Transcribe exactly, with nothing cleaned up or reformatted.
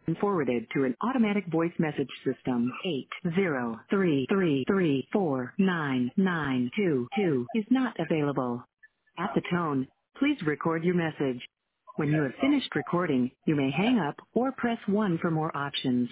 and forwarded to an automatic voice message system. eight zero three three three four nine nine two two is not available. At the tone, please record your message. When you have finished recording, you may hang up or press one for more options.